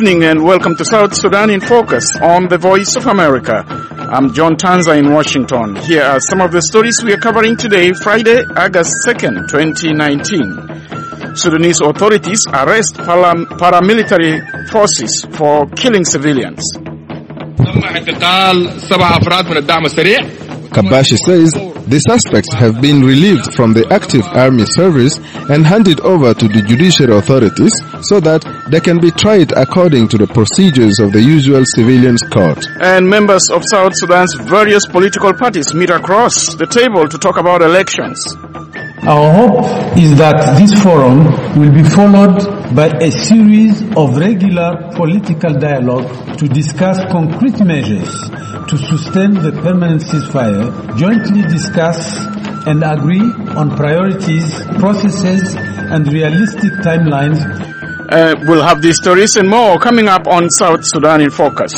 evening and welcome to South Sudan in Focus on the Voice of America. I'm John Tanza in Washington. Here are some of the stories we are covering today, Friday, August 2nd, 2019. Sudanese authorities arrest paramilitary forces for killing civilians. Kabashi says the suspects have been relieved from the active army service and handed over to the judicial authorities so that they can be tried according to the procedures of the usual civilians court. And members of South Sudan's various political parties meet across the table to talk about elections. Our hope is that this forum will be followed by a series of regular political dialogue to discuss concrete measures to sustain the permanent ceasefire, jointly discuss and agree on priorities, processes, and realistic timelines. We'll have these stories and more coming up on South Sudan in Focus.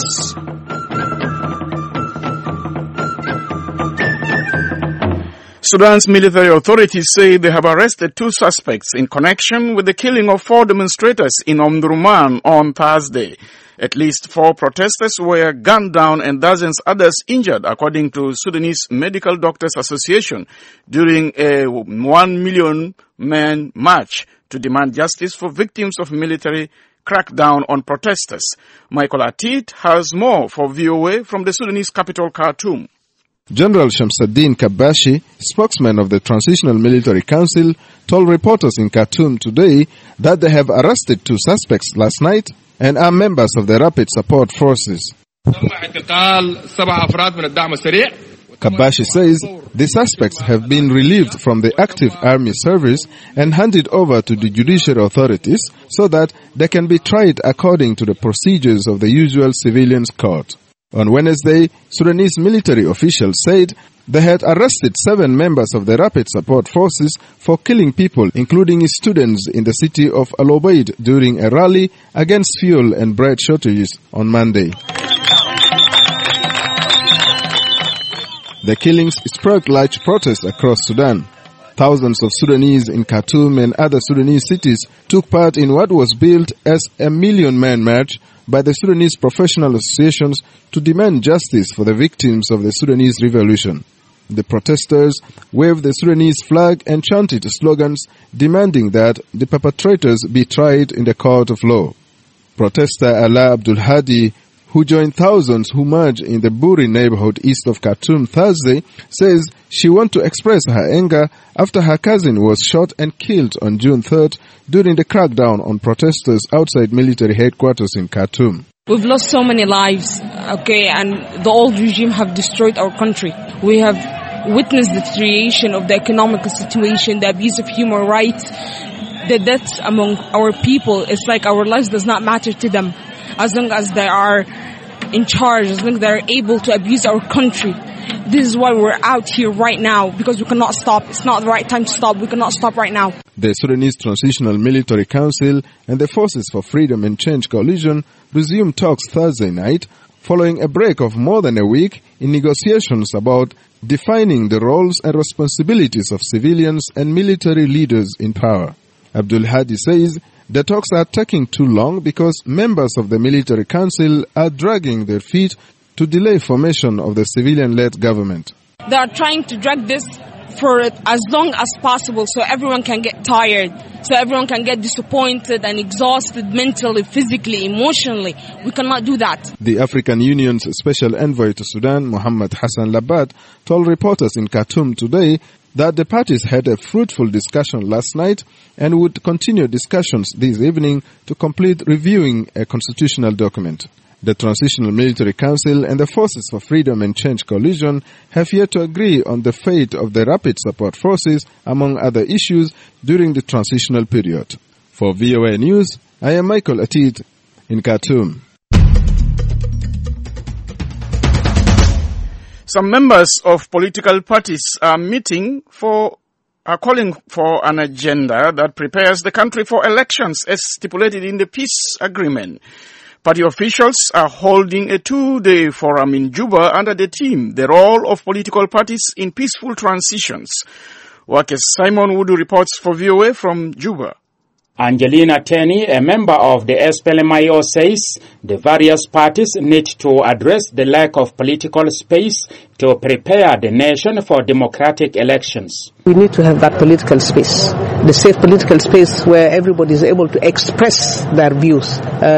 Sudan's military authorities say they have arrested 2 suspects in connection with the killing of 4 demonstrators in Omdurman on Thursday. At least 4 protesters were gunned down and dozens others injured, according to Sudanese Medical Doctors Association, during a 1 million man march to demand justice for victims of military crackdown on protesters. Michael Atit has more for VOA from the Sudanese capital, Khartoum. General Shamsuddin Kabashi, spokesman of the Transitional Military Council, told reporters in Khartoum today that they have arrested 2 suspects last night and are members of the Rapid Support Forces. Kabashi says the suspects have been relieved from the active army service and handed over to the judicial authorities so that they can be tried according to the procedures of the usual civilians court. On Wednesday, Sudanese military officials said they had arrested 7 members of the Rapid Support Forces for killing people, including students in the city of Al Obeid during a rally against fuel and bread shortages on Monday. The killings sparked large protests across Sudan. Thousands of Sudanese in Khartoum and other Sudanese cities took part in what was billed as a million-man march by the Sudanese professional associations to demand justice for the victims of the Sudanese revolution. The protesters waved the Sudanese flag and chanted slogans demanding that the perpetrators be tried in the court of law. Protester Ala Abdul Hadi, who joined thousands who marched in the Buri neighborhood east of Khartoum Thursday, says she wants to express her anger after her cousin was shot and killed on June 3rd during the crackdown on protesters outside military headquarters in Khartoum. We've lost so many lives, and the old regime have destroyed our country. We have witnessed the deterioration of the economic situation, the abuse of human rights, the deaths among our people. It's like our lives does not matter to them. As long as they are in charge, as long as they are able to abuse our country. This is why we're out here right now, because we cannot stop. It's not the right time to stop. We cannot stop right now. The Sudanese Transitional Military Council and the Forces for Freedom and Change Coalition resumed talks Thursday night, following a break of more than a week in negotiations about defining the roles and responsibilities of civilians and military leaders in power. Abdul Hadi says the talks are taking too long because members of the military council are dragging their feet to delay formation of the civilian-led government. They are trying to drag this for as long as possible so everyone can get tired, so everyone can get disappointed and exhausted mentally, physically, emotionally. We cannot do that. The African Union's Special Envoy to Sudan, Mohammed Hassan Labat, told reporters in Khartoum today that the parties had a fruitful discussion last night and would continue discussions this evening to complete reviewing a constitutional document. The Transitional Military Council and the Forces for Freedom and Change Coalition have yet to agree on the fate of the Rapid Support Forces, among other issues, during the transitional period. For VOA News, I am Michael Atit in Khartoum. Some members of political parties are calling for an agenda that prepares the country for elections as stipulated in the peace agreement. Party officials are holding a 2-day forum in Juba under the theme, The Role of Political Parties in Peaceful Transitions. Workers Simon Wudu reports for VOA from Juba. Angelina Teny, a member of the SPLM-IO, says the various parties need to address the lack of political space to prepare the nation for democratic elections. We need to have that political space, the safe political space where everybody is able to express their views.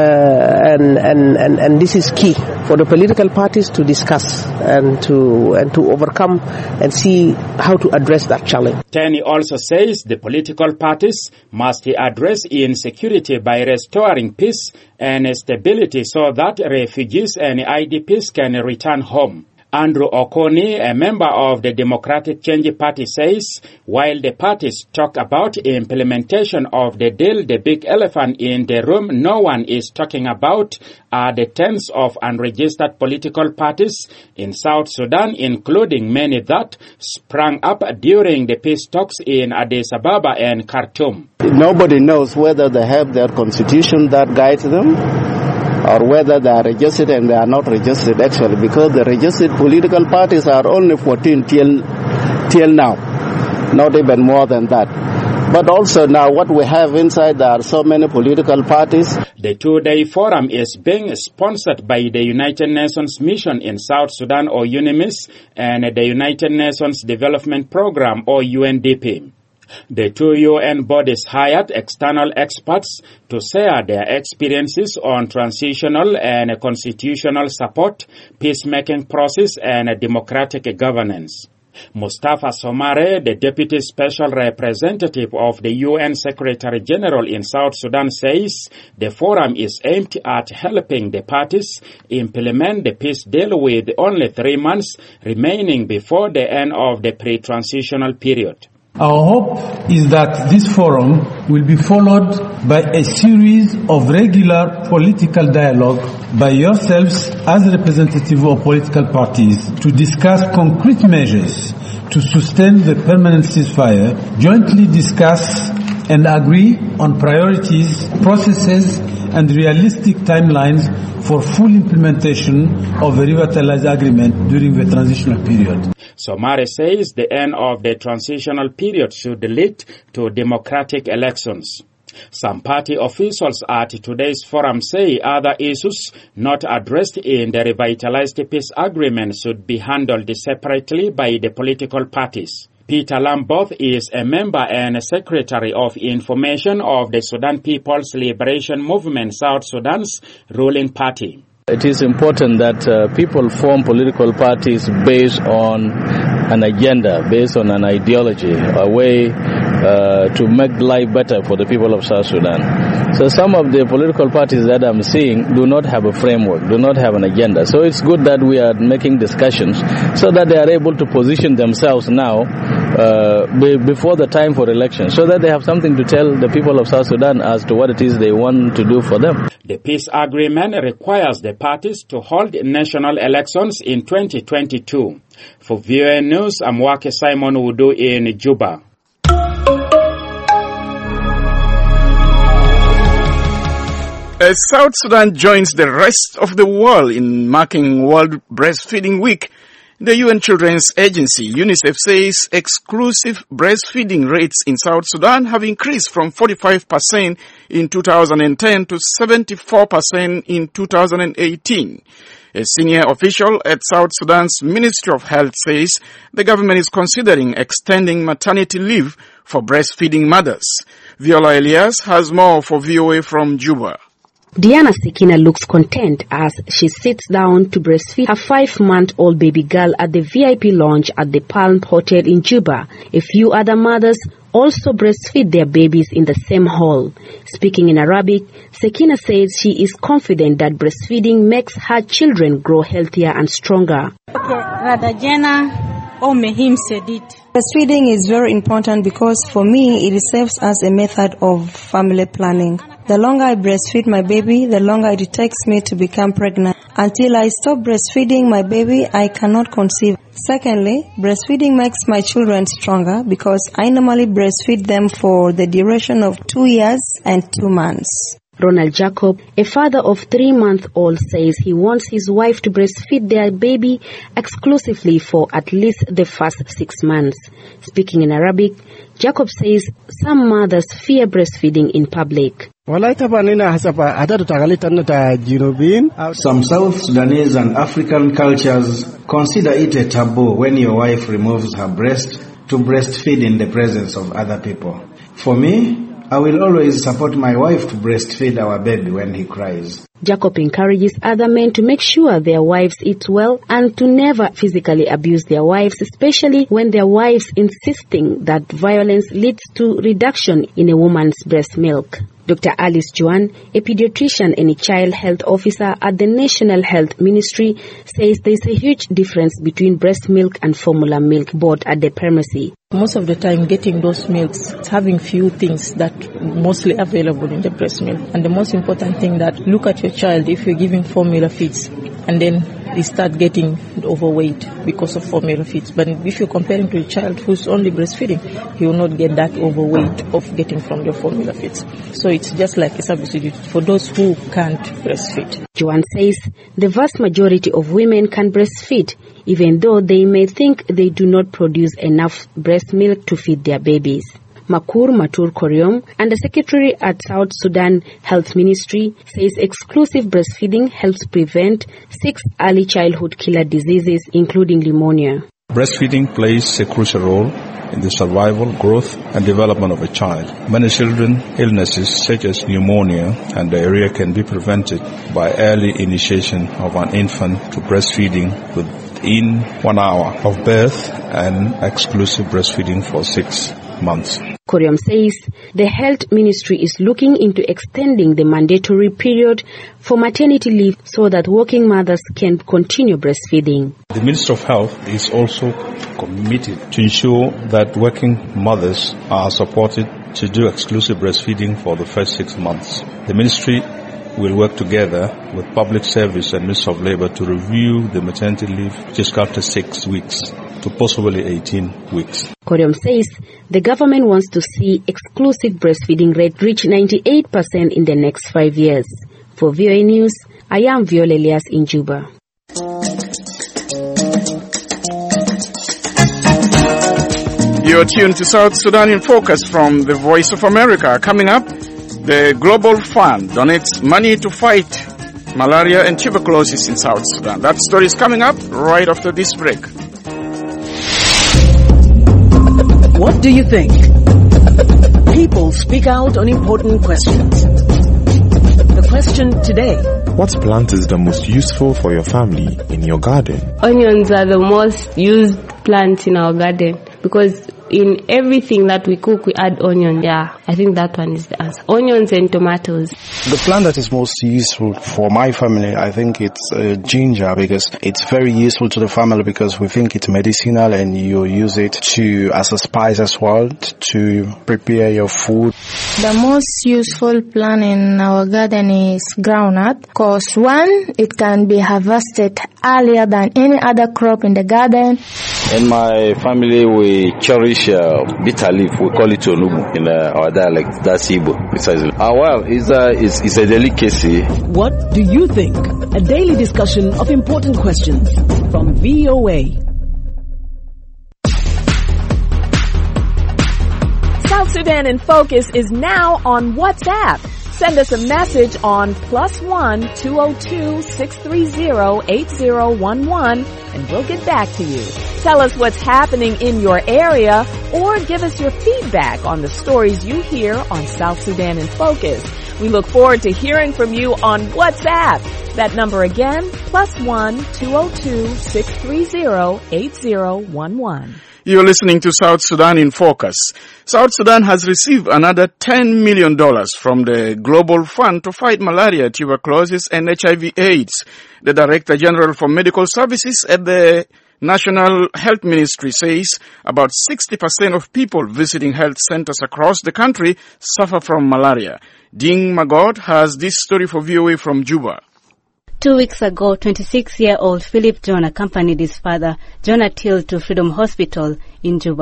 And this is key for the political parties to discuss and to overcome and see how to address that challenge. Teny also says the political parties must address insecurity by restoring peace and stability so that refugees and IDPs can return home. Andrew Okoni, a member of the Democratic Change Party, says while the parties talk about implementation of the deal, the big elephant in the room no one is talking about are the tens of unregistered political parties in South Sudan, including many that sprang up during the peace talks in Addis Ababa and Khartoum. Nobody knows whether they have their constitution that guides them, or whether they are registered and they are not registered actually, because the registered political parties are only 14 till now, not even more than that. But also now what we have inside, there are so many political parties. The two-day forum is being sponsored by the United Nations Mission in South Sudan, or UNMISS, and the United Nations Development Program, or UNDP. The two UN bodies hired external experts to share their experiences on transitional and constitutional support, peacemaking process, and democratic governance. Mustafa Somare, the Deputy Special Representative of the UN Secretary General in South Sudan, says the forum is aimed at helping the parties implement the peace deal with only 3 months remaining before the end of the pre-transitional period. Our hope is that this forum will be followed by a series of regular political dialogue by yourselves as representatives of political parties to discuss concrete measures to sustain the permanent ceasefire, jointly discuss and agree on priorities, processes, and realistic timelines for full implementation of the revitalized agreement during the transitional period. Somare says the end of the transitional period should lead to democratic elections. Some party officials at today's forum say other issues not addressed in the revitalized peace agreement should be handled separately by the political parties. Peter Lamboth is a member and secretary of information of the Sudan People's Liberation Movement, South Sudan's ruling party. It is important that people form political parties based on an agenda, based on an ideology, a way to make life better for the people of South Sudan. So some of the political parties that I'm seeing do not have a framework, do not have an agenda. So it's good that we are making discussions so that they are able to position themselves now before the time for election, so that they have something to tell the people of South Sudan as to what it is they want to do for them. The peace agreement requires the parties to hold national elections in 2022. For VOA News, I'm Wake Simon Wudu in Juba. As South Sudan joins the rest of the world in marking World Breastfeeding Week, the UN Children's Agency, UNICEF, says exclusive breastfeeding rates in South Sudan have increased from 45% in 2010 to 74% in 2018. A senior official at South Sudan's Ministry of Health says the government is considering extending maternity leave for breastfeeding mothers. Viola Elias has more for VOA from Juba. Diana Sekina looks content as she sits down to breastfeed her 5-month-old baby girl at the VIP lounge at the Palm Hotel in Juba. A few other mothers also breastfeed their babies in the same hall. Speaking in Arabic, Sekina says she is confident that breastfeeding makes her children grow healthier and stronger. Breastfeeding is very important because for me it serves as a method of family planning. The longer I breastfeed my baby, the longer it takes me to become pregnant. Until I stop breastfeeding my baby, I cannot conceive. Secondly, breastfeeding makes my children stronger because I normally breastfeed them for the duration of 2 years and 2 months. Ronald Jacob, a father of 3-month-old, says he wants his wife to breastfeed their baby exclusively for at least the first 6 months. Speaking in Arabic, Jacob says some mothers fear breastfeeding in public. Some South Sudanese and African cultures consider it a taboo when your wife removes her breast to breastfeed in the presence of other people. For me, I will always support my wife to breastfeed our baby when he cries. Jacob encourages other men to make sure their wives eat well and to never physically abuse their wives, especially when their wives insisting that violence leads to reduction in a woman's breast milk. Dr. Alice Juan, a pediatrician and a child health officer at the National Health Ministry, says there is a huge difference between breast milk and formula milk bought at the pharmacy. Most of the time getting those milks, it's having few things that mostly available in the breast milk. And the most important thing that look at your child if you're giving formula feeds and then they start getting overweight because of formula feeds. But if you're comparing to a child who's only breastfeeding, he will not get that overweight of getting from the formula feeds. So it's just like a substitute for those who can't breastfeed. Joan says the vast majority of women can breastfeed, even though they may think they do not produce enough breast milk to feed their babies. Makur Matur Koryom, and the secretary at South Sudan Health Ministry, says exclusive breastfeeding helps prevent 6 early childhood killer diseases, including pneumonia. Breastfeeding plays a crucial role in the survival, growth, and development of a child. Many children illnesses such as pneumonia and diarrhea can be prevented by early initiation of an infant to breastfeeding within 1 hour of birth and exclusive breastfeeding for 6 months. Koryom says the health ministry is looking into extending the mandatory period for maternity leave so that working mothers can continue breastfeeding. The Minister of Health is also committed to ensure that working mothers are supported to do exclusive breastfeeding for the first 6 months. The ministry will work together with Public Service and Ministry of Labour to review the maternity leave just after 6 weeks to possibly 18 weeks. Koryom says the government wants to see exclusive breastfeeding rate reach 98% in the next 5 years. For VOA News, I am Viola Elias in Juba. You're tuned to South Sudan in Focus from the Voice of America. Coming up, the Global Fund donates money to fight malaria and tuberculosis in South Sudan. That story is coming up right after this break. What do you think? People speak out on important questions. The question today: what plant is the most useful for your family in your garden? Onions are the most used plants in our garden because in everything that we cook, we add onion. Yeah, I think that one is the answer. Onions and tomatoes. The plant that is most useful for my family, I think it's ginger, because it's very useful to the family because we think it's medicinal and you use it as a spice as well to prepare your food. The most useful plant in our garden is groundnut because one, it can be harvested earlier than any other crop in the garden. In my family, we cherish bitter leaf. We call it onubu in our dialect. That's Igbo, precisely. Well, it's a delicacy. What do you think? A daily discussion of important questions from VOA. South Sudan in Focus is now on WhatsApp. Send us a message on +1 202 630 8011 and we'll get back to you. Tell us what's happening in your area or give us your feedback on the stories you hear on South Sudan in Focus. We look forward to hearing from you on WhatsApp. That number again, +1 202 630 8011. You're listening to South Sudan in Focus. South Sudan has received another $10 million from the Global Fund to fight malaria, tuberculosis, and HIV/AIDS. The Director General for Medical Services at the National Health Ministry says about 60% of people visiting health centers across the country suffer from malaria. Ding Magod has this story for VOA from Juba. 2 weeks ago, 26-year-old Philip John accompanied his father, John Attil, to Freedom Hospital in Juba.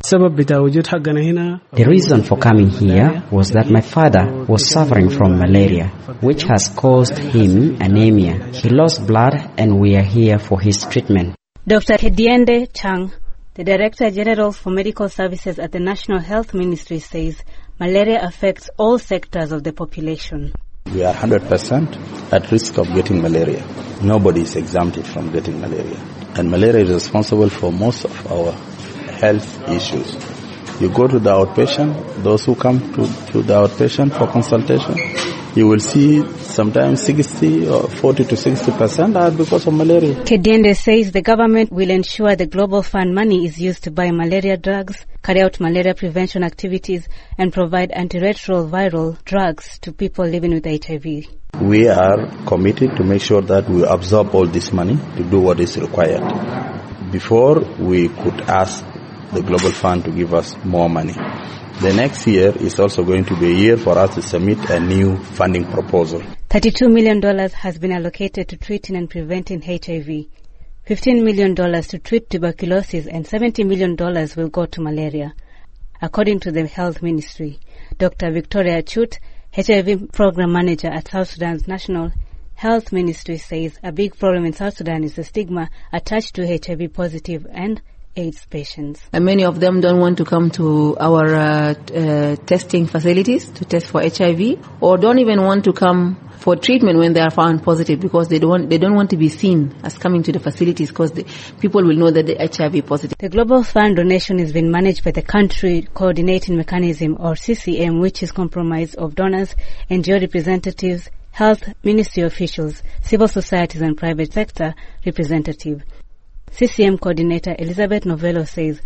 The reason for coming here was that my father was suffering from malaria, which has caused him anemia. He lost blood and we are here for his treatment. Dr. Kediende Chang, the Director General for Medical Services at the National Health Ministry, says malaria affects all sectors of the population. We are 100% at risk of getting malaria. Nobody is exempted from getting malaria. And malaria is responsible for most of our health issues. You go to the outpatient, those who come to the outpatient for consultation, you will see sometimes 60 or 40 to 60% are because of malaria. Kediende says the government will ensure the Global Fund money is used to buy malaria drugs, carry out malaria prevention activities, and provide antiretroviral drugs to people living with HIV. We are committed to make sure that we absorb all this money to do what is required. Before we could ask the Global Fund to give us more money. The next year is also going to be a year for us to submit a new funding proposal. $32 million has been allocated to treating and preventing HIV, $15 million to treat tuberculosis, and $70 million will go to malaria. According to the Health Ministry, Dr. Victoria Chut, HIV Program Manager at South Sudan's National Health Ministry, says a big problem in South Sudan is the stigma attached to HIV positive and AIDS patients. Many of them don't want to come to our testing facilities to test for HIV, or don't even want to come for treatment when they are found positive, because they don't want to be seen as coming to the facilities, because people will know that they're HIV positive. The Global Fund donation is being managed by the Country Coordinating Mechanism, or CCM, which is comprised of donors, NGO representatives, health ministry officials, civil societies and private sector representatives. CCM coordinator Elizabeth Novello says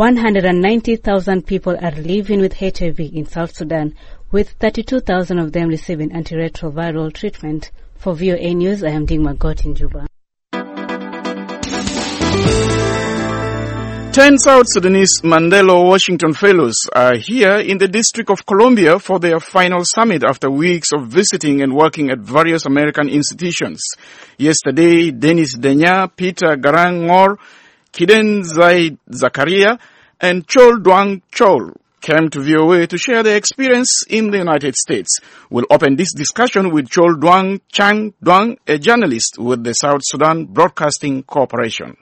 190,000 people are living with HIV in South Sudan, with 32,000 of them receiving antiretroviral treatment. For VOA News, I am Dingma Got in Juba. 10 South Sudanese Mandela Washington Fellows are here in the District of Columbia for their final summit after weeks of visiting and working at various American institutions. Yesterday, Dennis Denya, Peter Garang-Ngor, Kiden Zaid Zakaria, and Chol Duang Chol came to VOA to share their experience in the United States. We'll open this discussion with Chol Duang Chang Duang, a journalist with the South Sudan Broadcasting Corporation.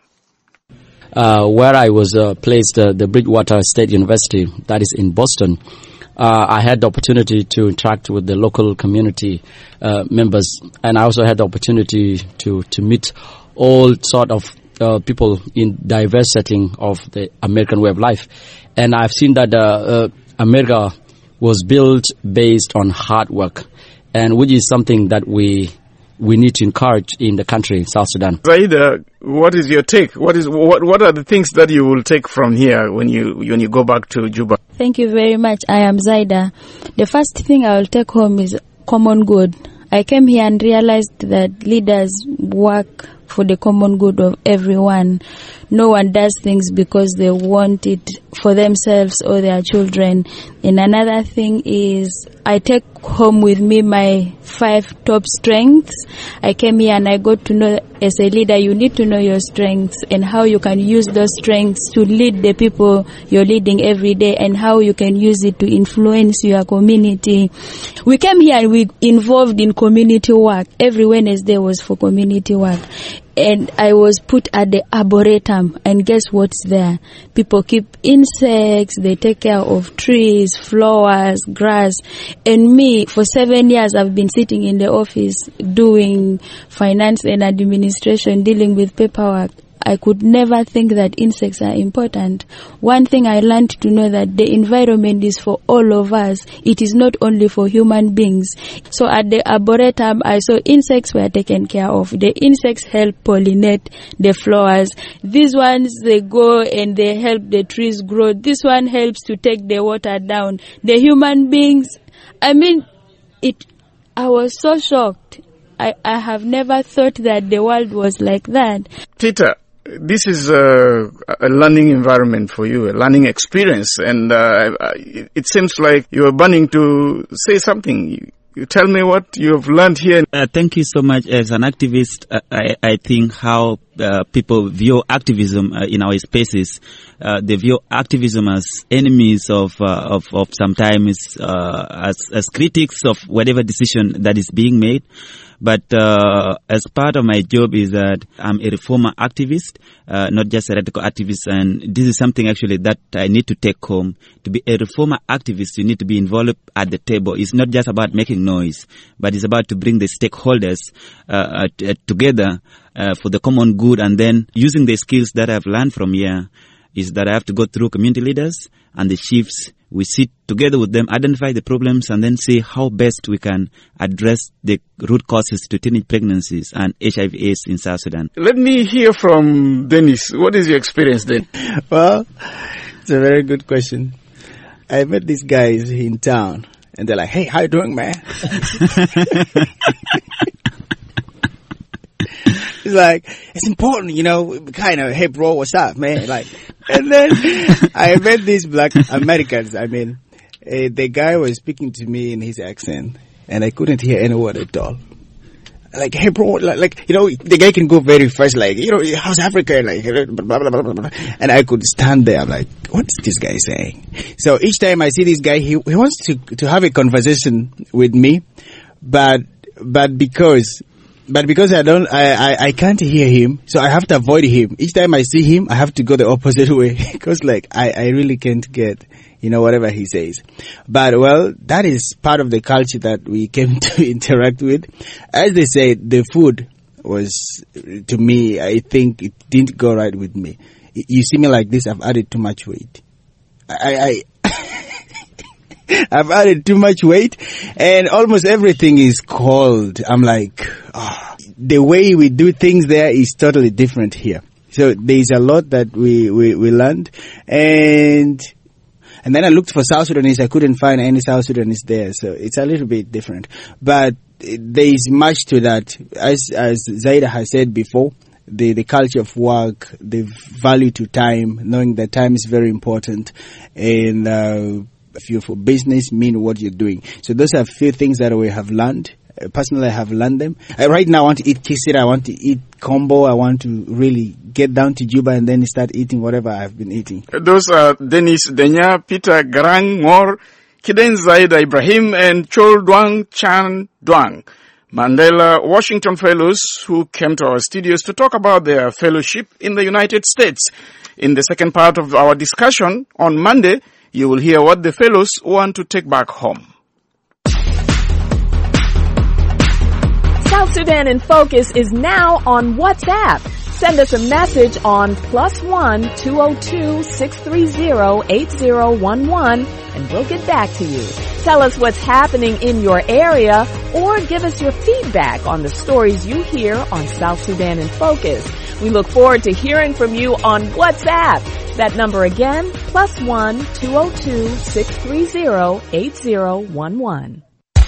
Where I was placed, the Bridgewater State University, that is in Boston, I had the opportunity to interact with the local community members, and I also had the opportunity to meet all sort of people in diverse setting of the American way of life. And I've seen that America was built based on hard work, and which is something that we need to encourage in the country, South Sudan. Zaida, what is your take? What are the things that you will take from here when you go back to Juba? Thank you very much. I am Zaida. The first thing I will take home is common good. I came here and realized that leaders work for the common good of everyone. No one does things because they want it for themselves or their children. And another thing is I take home with me my 5 top strengths. I came here and I got to know, as a leader, you need to know your strengths and how you can use those strengths to lead the people you're leading every day, and how you can use it to influence your community. We came here and we involved in community work. Every Wednesday was for community work. And I was put at the arboretum, and guess what's there? People keep insects, they take care of trees, flowers, grass. And me, for 7 years, I've been sitting in the office doing finance and administration, dealing with paperwork. I could never think that insects are important. One thing I learned to know that the environment is for all of us. It is not only for human beings. So at the arboretum, I saw insects were taken care of. The insects help pollinate the flowers. These ones, they go and they help the trees grow. This one helps to take the water down. The human beings, I was so shocked. I have never thought that the world was like that. Peter, this is a learning environment for you, a learning experience, and it seems like you are burning to say something. You tell me what you have learned here. Thank you so much. As an activist, I think how people view activism in our spaces. They view activism as enemies of sometimes as critics of whatever decision that is being made. But as part of my job is that I'm a reformer activist, not just a radical activist, and this is something actually that I need to take home. To be a reformer activist, you need to be involved at the table. It's not just about making noise, but it's about to bring the stakeholders together for the common good, and then using the skills that I've learned from here is that I have to go through community leaders and the chiefs. We sit together with them, identify the problems, and then see how best we can address the root causes to teenage pregnancies and HIV/AIDS in South Sudan. Let me hear from Dennis. What is your experience then? Well, it's a very good question. I met these guys in town, and they're like, "Hey, how you doing, man?" It's like, it's important, kind of, "Hey bro, what's up, man?" Like, and then I met these black Americans. I mean, the guy was speaking to me in his accent, and I couldn't hear any word at all. Like, "Hey bro," the guy can go very fast, like, "How's Africa?" Like, blah, blah, blah, blah, blah. And I could stand there, I'm like, what is this guy saying? So each time I see this guy, he wants to have a conversation with me, but because I can't hear him, so I have to avoid him. Each time I see him, I have to go the opposite way, because I really can't get, whatever he says. But well, that is part of the culture that we came to interact with. As they said, the food was, to me, I think it didn't go right with me. You see me like this, I've added too much weight. I've added too much weight, and almost everything is cold. I'm like, the way we do things there is totally different here. So there's a lot that we learned, and then I looked for South Sudanese. I couldn't find any South Sudanese there, so it's a little bit different. But there is much to that. As Zaida has said before, the culture of work, the value to time, knowing that time is very important, and if you're for business, mean what you're doing. So those are a few things that we have learned. Personally, I have learned them. Right now, I want to eat kisira, I want to eat combo, I want to really get down to Juba and then start eating whatever I've been eating. Those are Dennis Denya, Peter Garang Ngor, Kiden Zaida Ibrahim, and Chol Duang Chan Duang, Mandela Washington Fellows, who came to our studios to talk about their fellowship in the United States. In the second part of our discussion on Monday, you will hear what the fellows want to take back home. South Sudan in Focus is now on WhatsApp. Send us a message on +1 202 630 8011 and we'll get back to you. Tell us what's happening in your area or give us your feedback on the stories you hear on South Sudan in Focus. We look forward to hearing from you on WhatsApp. That number again, +1 202 630 8011.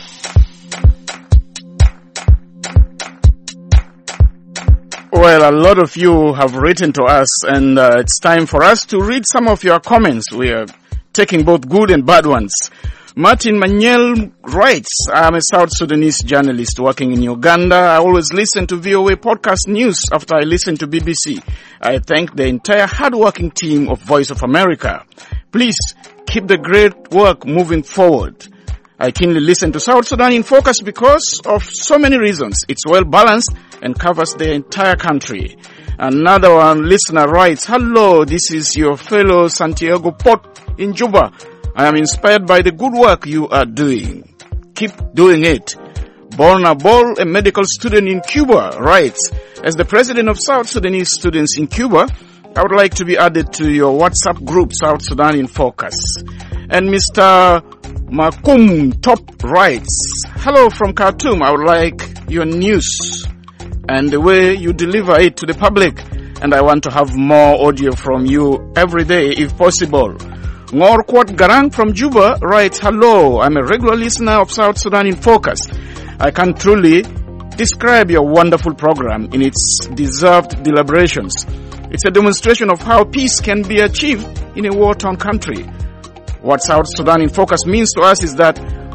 Well, a lot of you have written to us, and it's time for us to read some of your comments. We are taking both good and bad ones. Martin Manuel writes, "I'm a South Sudanese journalist working in Uganda. I always listen to VOA podcast news after I listen to BBC. I thank the entire hardworking team of Voice of America. Please keep the great work moving forward. I keenly listen to South Sudan in Focus because of so many reasons. It's well balanced and covers the entire country." Another one listener writes, "Hello, this is your fellow Santiago Pot in Juba. I am inspired by the good work you are doing. Keep doing it." Borna Bol, a medical student in Cuba, writes, "As the president of South Sudanese students in Cuba, I would like to be added to your WhatsApp group, South Sudan in Focus." And Mr. Makum Top writes, "Hello from Khartoum. I would like your news and the way you deliver it to the public. And I want to have more audio from you every day if possible." Ngor Kwat Garang from Juba writes, "Hello, I'm a regular listener of South Sudan in Focus. I can truly describe your wonderful program in its deserved deliberations. It's a demonstration of how peace can be achieved in a war-torn country. What South Sudan in Focus means to us is that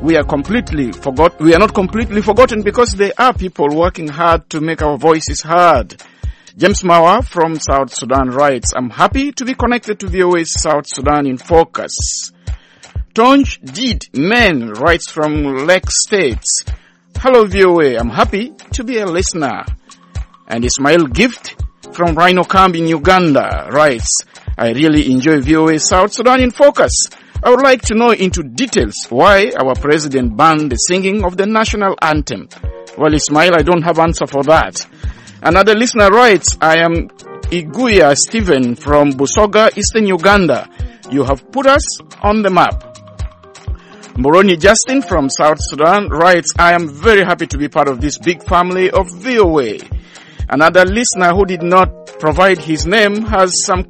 we are not completely forgotten because there are people working hard to make our voices heard. James Mawa from South Sudan writes, I'm happy to be connected to VOA South Sudan in Focus. Tonj Did Men writes from Lake States. Hello VOA, I'm happy to be a listener. And Ismail Gift from Rhino Camp in Uganda writes, I really enjoy VOA South Sudan in Focus. I would like to know into details why our president banned the singing of the national anthem. Well, Ismail, I don't have answer for that. Another listener writes, I am Iguya Stephen from Busoga, Eastern Uganda. You have put us on the map. Moroni Justin from South Sudan writes, I am very happy to be part of this big family of VOA. Another listener who did not provide his name has some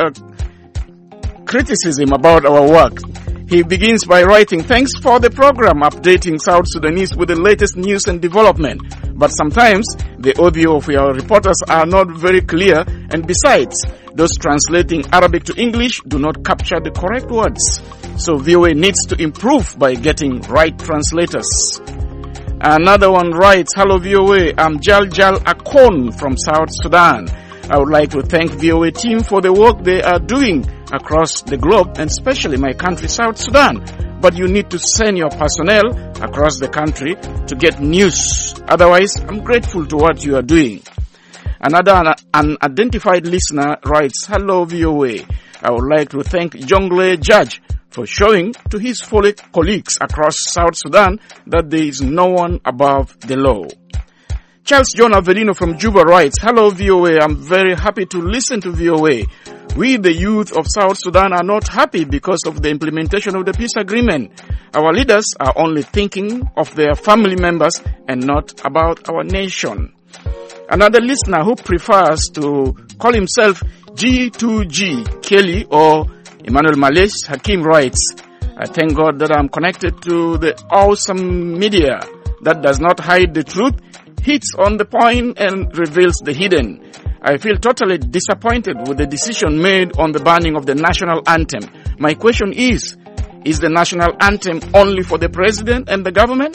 criticism about our work. He begins by writing, thanks for the program updating South Sudanese with the latest news and development. But sometimes the audio of your reporters are not very clear, and besides, those translating Arabic to English do not capture the correct words. So VOA needs to improve by getting right translators. Another one writes, hello VOA, I'm Jal Akon from South Sudan. I would like to thank VOA team for the work they are doing across the globe, and especially my country, South Sudan. But you need to send your personnel across the country to get news. Otherwise, I'm grateful to what you are doing. Another unidentified listener writes, hello VOA. I would like to thank Jongle Judge for showing to his fellow colleagues across South Sudan that there is no one above the law. Charles John Avelino from Juba writes, hello VOA, I'm very happy to listen to VOA. We, the youth of South Sudan, are not happy because of the implementation of the peace agreement. Our leaders are only thinking of their family members and not about our nation. Another listener who prefers to call himself G2G Kelly or Emmanuel Malesh Hakim writes, I thank God that I'm connected to the awesome media that does not hide the truth, hits on the point and reveals the hidden. I feel totally disappointed with the decision made on the banning of the national anthem. My question is the national anthem only for the president and the government?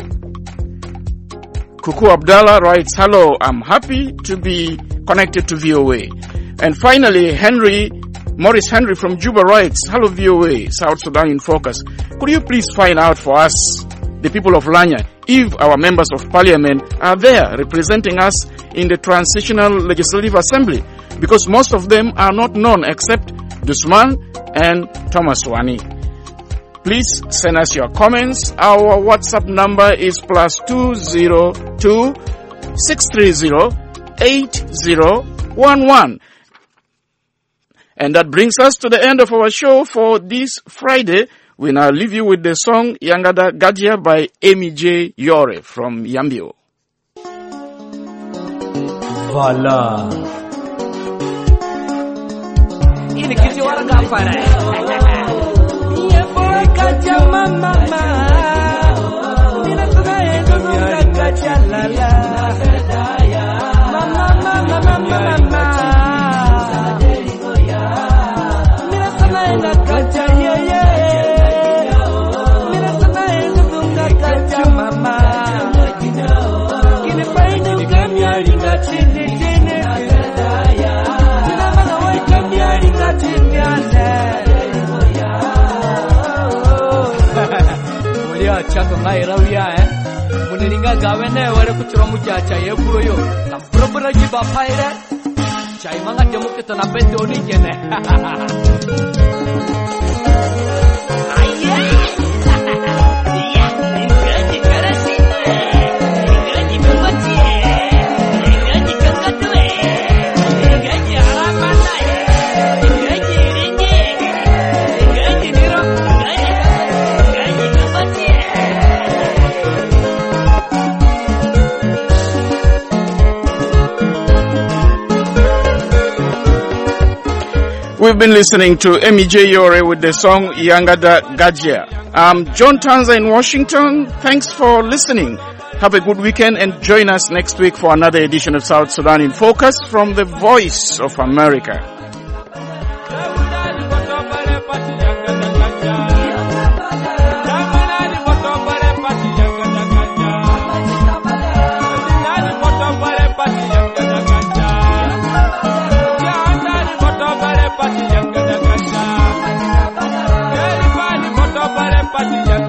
Kuku Abdallah writes, hello, I'm happy to be connected to VOA. And finally, Maurice Henry from Juba writes, hello VOA, South Sudan in Focus. Could you please find out for us, the people of Lanya, if our members of parliament are there representing us in the Transitional Legislative Assembly? Because most of them are not known except Dusman and Thomas Wani. Please send us your comments. Our WhatsApp number is +202 630 8011. And that brings us to the end of our show for this Friday. We now leave you with the song Yangada Gajia by Amy J. Yore from Yambio. Voila. Ini kisi warga para. Ye boy kacha mama. Nina tuga endo tuga kacha lala. Mama. Nina sana enda kacha ye. Chako ngai rawia munilinga gawe ne ware kuchura muchacha ye puro yo na pura ji ba phaire chai manga demo ke tana pe toni kene We've been listening to Amy J. Yore with the song Yangada Gajia. I'm John Tanza in Washington. Thanks for listening. Have a good weekend and join us next week for another edition of South Sudan in Focus from the Voice of America. Pati